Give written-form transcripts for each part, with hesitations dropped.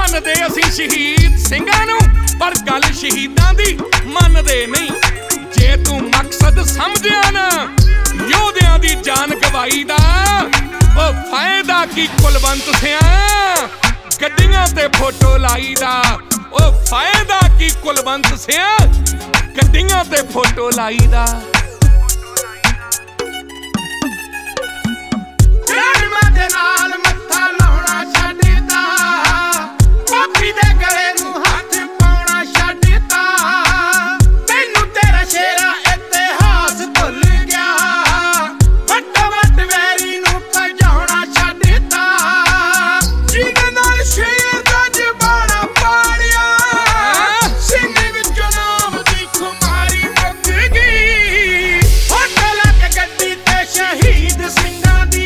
ਮੰਨਦੇ ਅਸੀਂ ਸ਼ਹੀਦ ਸਿੰਘਾਂ ਨੂੰ, ਪਰ ਗੱਲ ਸ਼ਹੀਦਾਂ ਦੀ ਮੰਨਦੇ ਨਹੀਂ। ਜੇ ਤੂੰ ਮਕਸਦ ਸਮਝਿਆ ਨਾ ਯੋਧਿਆਂ ਦੀ ਜਾਨ ਗਵਾਈ ਦਾ, ਉਹ ਫਾਇਦਾ ਕੀ ਕੁਲਵੰਤ ਸਿਆ ਗੱਡੀਆਂ ਤੇ ਫੋਟੋ ਲਾਈ ਦਾ। ਉਹ ਫਾਇਦਾ ਕੀ ਕੁਲਵੰਤ ਸਿਆ ਗੱਡੀਆਂ ਤੇ ਫੋਟੋ ਲਾਈ ਦਾ। ਦੇ ਨਾਲ ਮੱਥਾ ਲਾਉਣਾ ਛੱਡਤਾ, ਕਾਪੀ ਦੇ ਗਲੇ ਨੂੰ ਹੱਥ ਪਾਉਣਾ ਛੱਡਤਾ। ਤੈਨੂੰ ਤੇਰਾ ਸ਼ੇਰਾ ਇਤਿਹਾਸ ਭੁੱਲ ਗਿਆ, ਵੱਟ ਵੱਟ ਵੈਰੀ ਨੂੰ ਭਜਾਉਣਾ ਛੱਡਤਾ। ਜਿਹਦੇ ਨਾਲ ਸ਼ੇਰ ਦਾ ਜਬਾਨਾ ਪਾੜਿਆ, ਸੀਨੇ ਵਿੱਚੋਂ ਨਾਮ ਦੀ ਖੁਮਾਰੀ ਮੁੱਕ ਗਈ। ਹੋਟਲ ਕੇ ਗੱਡੀ ਤੇ ਸ਼ਹੀਦ ਸਿੰਘਾਂ ਦੀ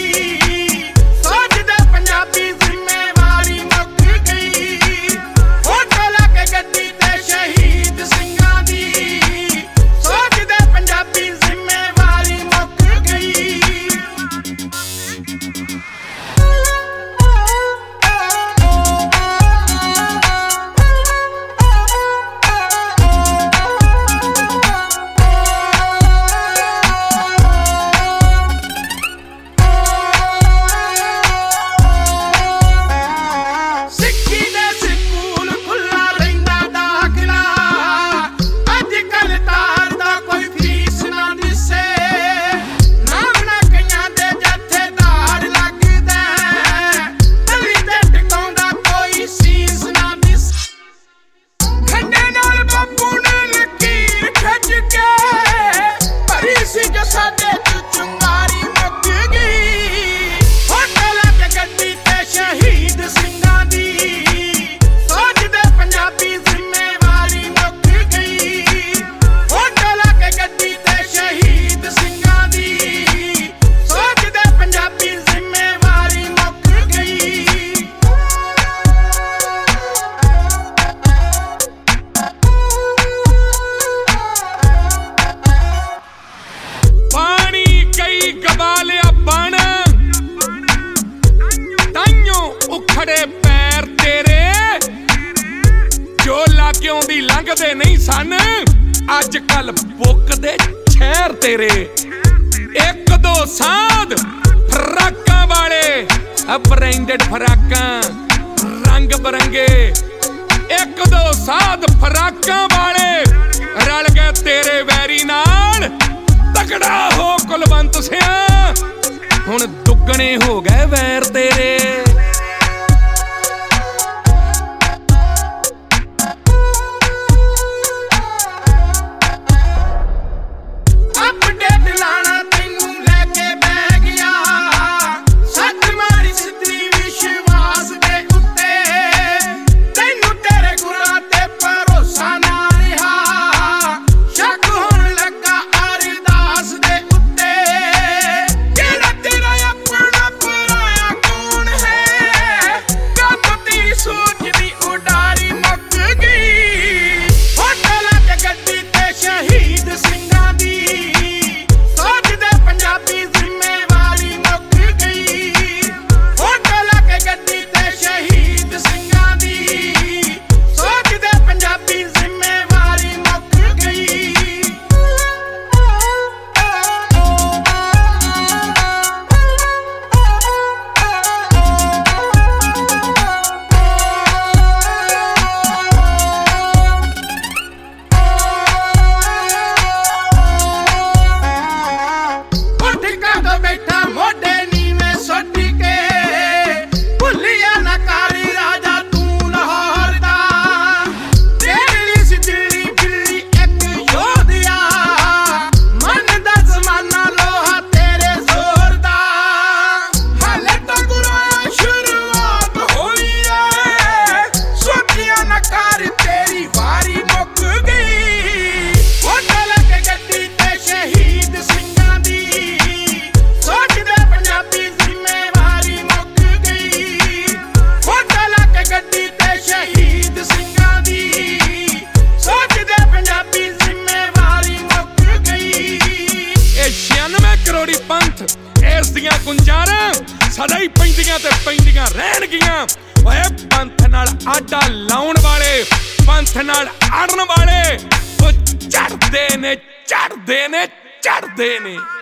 ਲੰਘਦੇ ਨਹੀਂ ਸਨ ਅੱਜ ਕੱਲ ਬੁੱਕਦੇ ਸ਼ਹਿਰ ਤੇਰੇ। ਇੱਕ ਦੋ ਸਾਧ ਫਰਾਕਾਂ ਵਾਲੇ, ਬ੍ਰਾਂਡਡ ਫਰਾਕਾਂ ਰੰਗ ਬਰੰਗੇ। ਇੱਕ ਦੋ ਸਾਧ ਫਰਾਕਾਂ ਵਾਲੇ ਰਲ ਗਏ ਤੇਰੇ ਵੈਰੀ ਨਾਲ। ਤਕੜਾ ਹੋ ਕੁਲਵੰਤ ਸਿਆ, ਹੁਣ ਦੁੱਗਣੇ ਹੋ ਗਏ ਵੈਰ ਤੇਰੇ। ਦੀਆਂ ਗੁੰਜਾਰਾਂ ਸਦਾ ਹੀ ਪੈਂਦੀਆਂ ਤੇ ਪੈਂਦੀਆਂ ਰਹਿਣਗੀਆਂ। ਓਏ ਪੰਥ ਨਾਲ ਆਡਾ ਲਾਉਣ ਵਾਲੇ ਪੰਥ ਨਾਲ ਅੜਨ ਵਾਲੇ ਉਹ ਚੜਦੇ ਨੇ ਚੜਦੇ ਨੇ ਚੜਦੇ ਨੇ।